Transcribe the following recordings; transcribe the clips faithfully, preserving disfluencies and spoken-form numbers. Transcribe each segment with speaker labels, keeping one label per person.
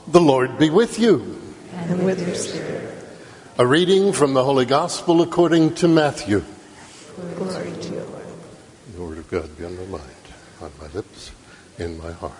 Speaker 1: The Lord be with you.
Speaker 2: And with your spirit.
Speaker 1: A reading from the Holy Gospel according to Matthew.
Speaker 2: Glory to you, Lord.
Speaker 1: The word of God be underlined on my lips, in my heart.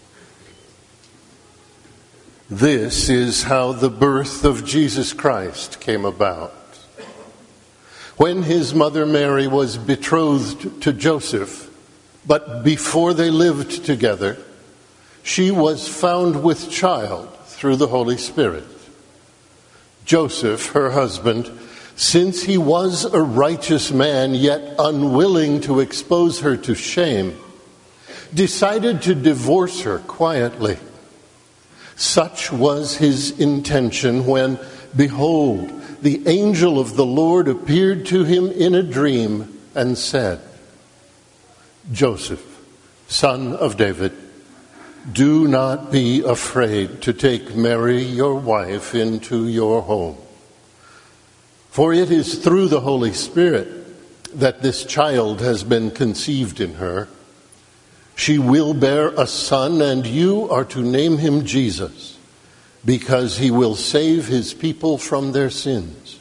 Speaker 1: This is how the birth of Jesus Christ came about. When his mother Mary was betrothed to Joseph, but before they lived together, she was found with child through the Holy Spirit. Joseph, her husband, since he was a righteous man, yet unwilling to expose her to shame, decided to divorce her quietly. Such was his intention when, behold, the angel of the Lord appeared to him in a dream and said, Joseph, son of David, do not be afraid to take Mary, your wife, into your home. For it is through the Holy Spirit that this child has been conceived in her. She will bear a son, and you are to name him Jesus, because he will save his people from their sins.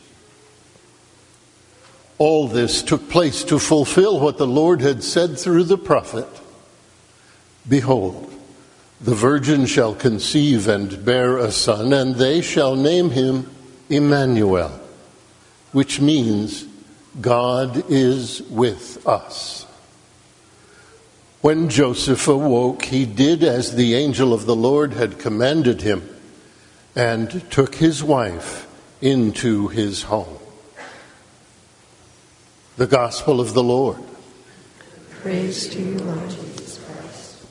Speaker 1: All this took place to fulfill what the Lord had said through the prophet. Behold, the virgin shall conceive and bear a son, and they shall name him Emmanuel, which means God is with us. When Joseph awoke, he did as the angel of the Lord had commanded him, and took his wife into his home. The Gospel of the Lord.
Speaker 2: Praise to you, Lord Jesus Christ.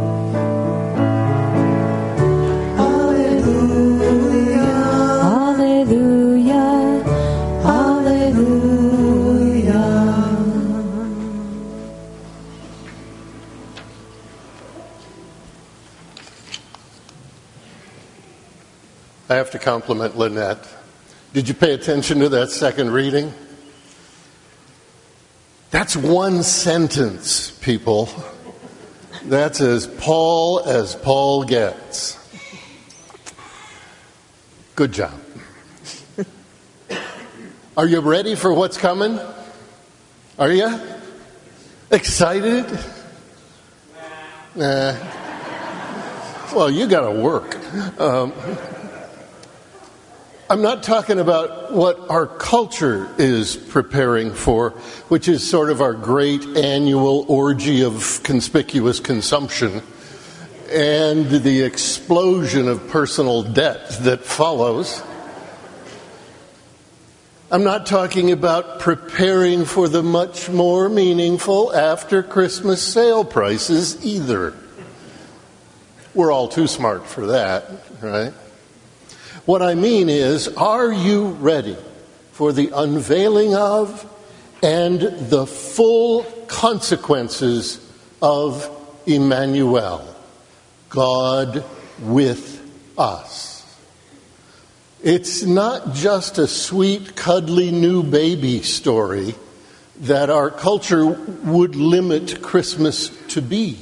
Speaker 1: I have to compliment Lynette. Did you pay attention to that second reading? That's one sentence, people. That's as Paul as Paul gets. Good job. Are you ready for what's coming? Are you? Excited? Nah. Well, you got to work. Um, I'm not talking about what our culture is preparing for, which is sort of our great annual orgy of conspicuous consumption and the explosion of personal debt that follows. I'm not talking about preparing for the much more meaningful after Christmas sale prices either. We're all too smart for that, right? What I mean is, are you ready for the unveiling of and the full consequences of Emmanuel, God with us? It's not just a sweet, cuddly new baby story that our culture would limit Christmas to be.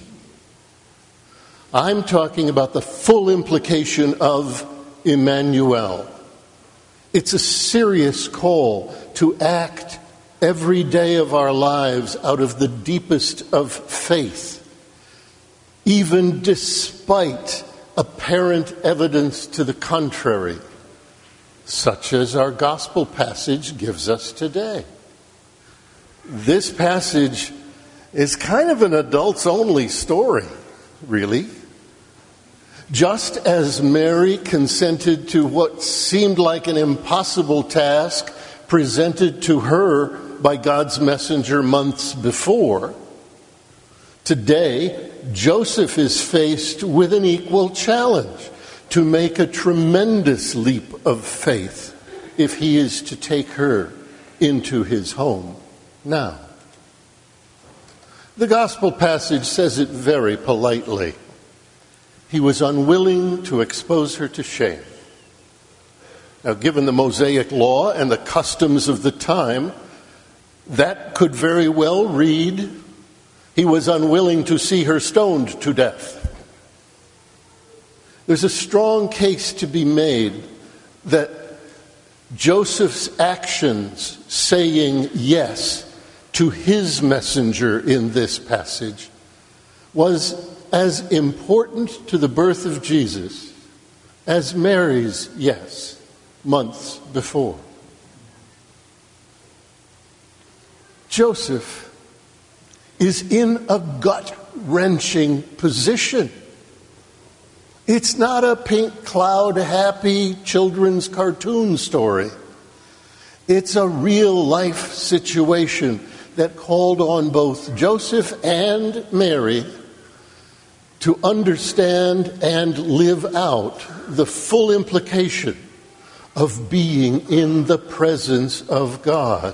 Speaker 1: I'm talking about the full implication of Emmanuel. It's a serious call to act every day of our lives out of the deepest of faith, even despite apparent evidence to the contrary, such as our gospel passage gives us today. This passage is kind of an adults-only story, really. Just as Mary consented to what seemed like an impossible task presented to her by God's messenger months before, today Joseph is faced with an equal challenge to make a tremendous leap of faith if he is to take her into his home now. The gospel passage says it very politely. He was unwilling to expose her to shame. Now, given the Mosaic law and the customs of the time, that could very well read, he was unwilling to see her stoned to death. There's a strong case to be made that Joseph's actions saying yes to his messenger in this passage was as important to the birth of Jesus as Mary's yes months before. Joseph is in a gut-wrenching position. It's not a pink cloud, happy children's cartoon story. It's a real-life situation that called on both Joseph and Mary to understand and live out the full implication of being in the presence of God,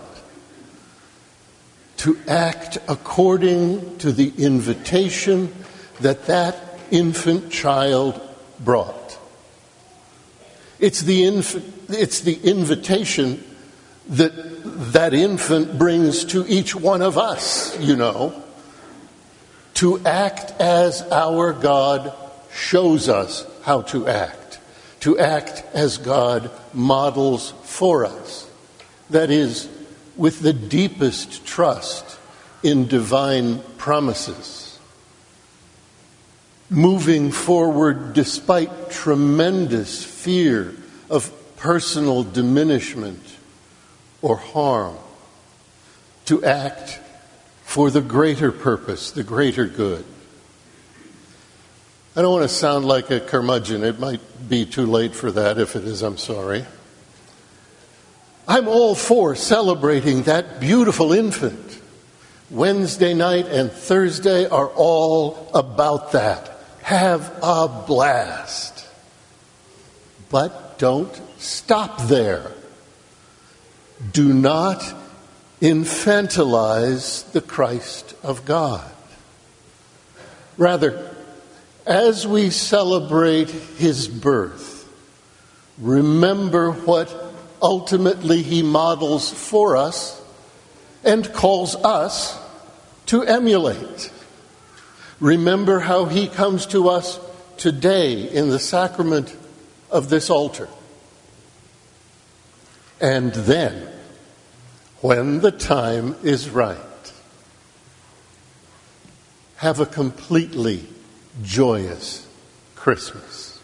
Speaker 1: to act according to the invitation that that infant child brought. It's the inf- it's the invitation that that infant brings to each one of us, you know, to act as our God shows us how to act, to act as God models for us. That is, with the deepest trust in divine promises, moving forward despite tremendous fear of personal diminishment or harm, to act for the greater purpose, the greater good. I don't want to sound like a curmudgeon. It might be too late for that. If it is, I'm sorry. I'm all for celebrating that beautiful infant. Wednesday night and Thursday are all about that. Have a blast. But don't stop there. Do not infantilize the Christ of God. Rather, as we celebrate his birth, remember what ultimately he models for us and calls us to emulate. Remember how he comes to us today in the sacrament of this altar. And then, when the time is right, have a completely joyous Christmas.